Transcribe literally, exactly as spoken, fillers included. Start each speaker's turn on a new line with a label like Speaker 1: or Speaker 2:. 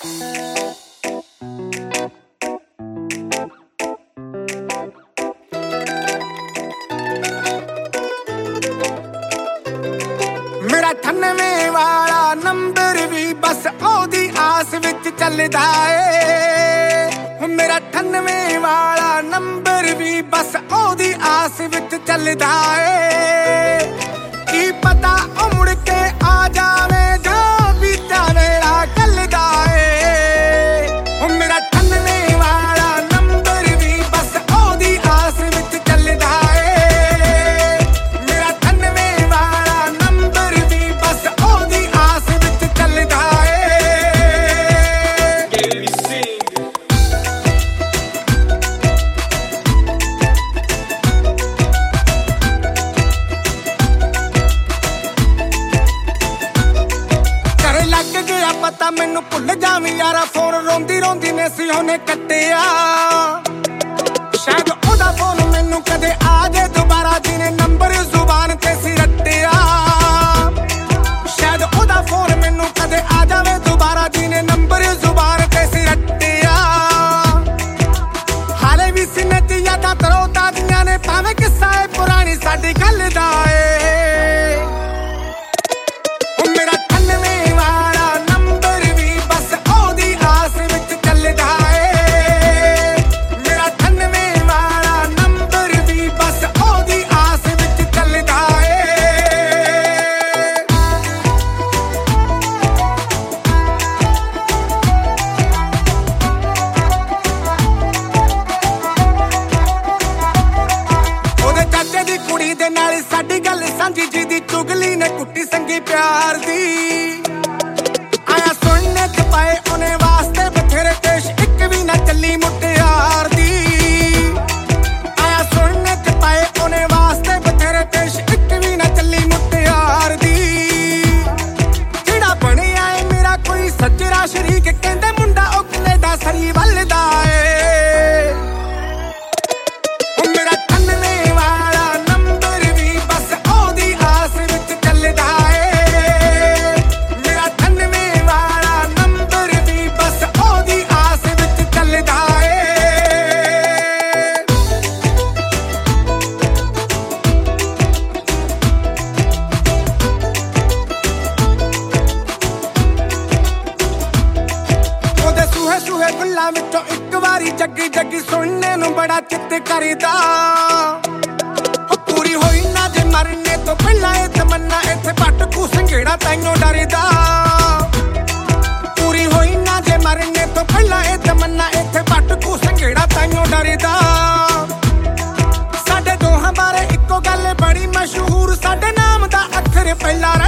Speaker 1: मेरा अठानवे वाला नंबर भी बस ओदी आस विच चलदा ए। मेरा अठानवे वाला नंबर भी बस ओदी आस विच चलदा ए। की पता ओ मुड़ के आ जावे जो बीता वेला कलदा ए। मेरा अठानवे वाला नंबर भी बस ओदी आस विच चलदा ए। मेरा अठानवे वाला नंबर भी बस ओदी आस विच चलदा ए। करे लग गया पता मैनू भुल जावी यारा फोन रोंदी रोंदी ने सी ओने कट्टिया। शायद ओदा फोन मैनू कदे आ जाए दोबारा जिने नंबर जुबान ते सी रट्टिया। शायद ओदा फोन मैनू कदे आ जावे दोबारा जिने नंबर जुबान ते सी रट्टिया। हाले भी सीने च यादां तरो ताज़ियां ने भावें किस्सा है पुरानी साडी गल दा ए। मेरा अठानवे वाला नंबर भी बस ओदी आस विच चलदा ए। मेरा अठानवे वाला नंबर भी बस ओदी आस विच चलदा ए। ओदे चाचे दी कुड़ी दे नाल साडी गल सांझी जी दी चुगली ने कुट्टी संगी प्यार दी। आया सुनने च पाए ओने वास्ते बथेरे देश इक भी ना चली मुटियार दी। आया सुनने च पाए ओने वास्ते बथेरे देश इक भी ना चली मुटियार दी। जेड़ा बनिया है मेरा कोई सज्जरा शरीक कहंदे मुंडा ओ कनेडा सरी वलदा ए। मेरा अठानवे वाला नंबर भी बस ओदी आस विच चलदा ए। मेरा अठानवे वाला नंबर भी बस ओदी आस विच चलदा ए। ओदे सूहे सूहे गुल्लां विचों इक वारी जग्गी जग्गी सुनने नूं बड़ा चित्त करदा। हो पूरी होई ना जे मरने तो पहला ए तमन्ना इत्थे भटकू संघेड़ा ताइयों डरदा। पूरी होई ना जे मरने तो पहला ए तमन्ना इत्थे भटकू संघेड़ा ताइयों डरदा। साडे दोहां बारे इक्को गल बड़ी मशहूर साडे नाम दा अखर पहला